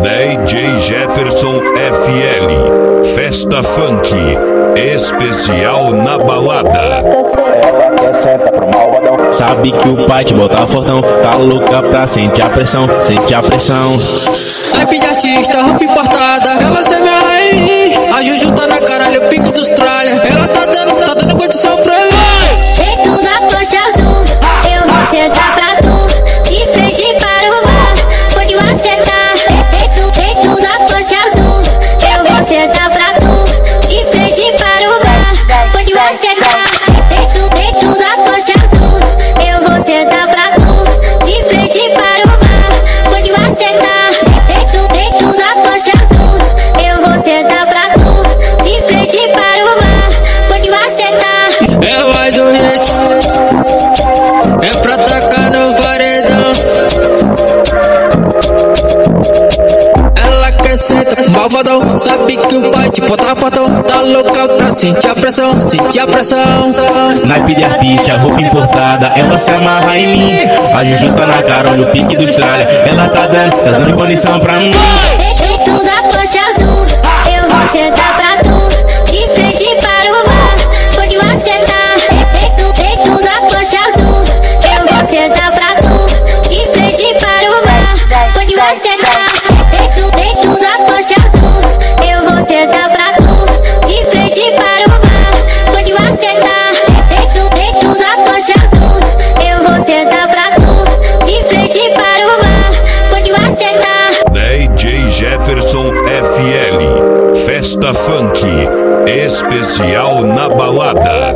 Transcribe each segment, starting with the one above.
DJ Jefferson FL, Festa Funk, especial na balada. Sabe que o pai te bota fortão, tá louca pra sentir a pressão, sente a pressão. Naipe de artista, roupa importada, ela é minha rainha. A Juju tá na caralho, pico dos tralha. Ela tá dando condição pra mim. Dentro da Porsche azul, eu vou sentar pra tu, de frente para o mar, pode acertar. Dentro da Porsche azul, eu vou sentar pra tu, de frente para o mar, pode acertar. Dentro da Porsche azul, eu vou sentar pra tu, de frente para o mar, pode acertar. Dentro da Porsche azul, eu vou sentar pra tu, de frente para o mar, pode acertar. É mais um hit, é pra tacar no paredão. Ela quer sentar malvadão, sabe que o pai te bota fortão, tá louca pra sentir a pressão, sentir a pressão. Naipe de artista, roupa importada, ela se amarra em mim. A Juju tá na cara, olha o pique dos tralha. Ela tá dando condição pra mim. Dentro da Porsche azul, eu vou sentar pra tu, de frente para o mar, pode acertar. Dentro da Porsche azul, eu vou sentar pra tu, de frente para o mar, pode acertar. Dentro da Porsche azul, eu vou sentar pra tu, de frente para o mar, pode acertar. Dentro da Porsche azul, eu vou sentar pra tu, de frente para o mar, pode acertar. DJ Jefferson FL, Festa Funk, especial na balada.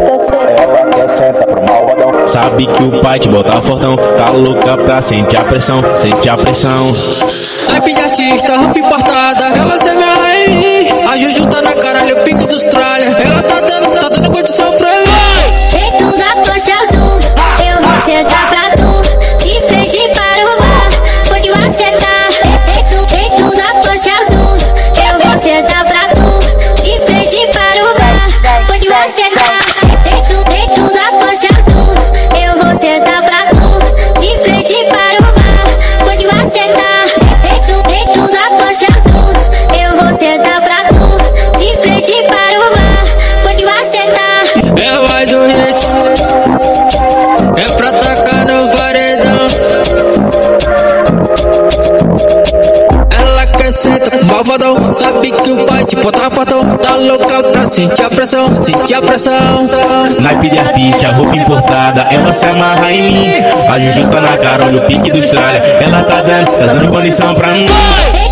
Sabe que o pai te bota fortão, tá louca pra sentir a pressão, sente a pressão. Naipe de artista, roupa importada, ela é minha rainha. A Juju tá na caralho, pico dos tralha. Ela tá dando condição pra mim. Dentro da Porsche azul, eu vou sentar pra tu, de frente para o mar, pode acertar. Dentro da Porsche azul, eu vou sentar pra tu, de frente para o mar, pode acertar. Dentro da Porsche azul, eu vou sentar pra tu, de frente para o mar, pode acertar. Dentro da Porsche azul, eu vou sentar pra tu, de frente para o mar, pode acertar. É mais um hit, é pra tacar no paredão. Ela quer sentar malvadão, sabe que o pai te bota fortão, tá louca pra sentir a pressão, sentir a pressão. Naipe de artista, roupa importada, ela se amarra em mim. A Juju tá na cara, olha o pique dos tralha. Ela tá dando condição pra mim.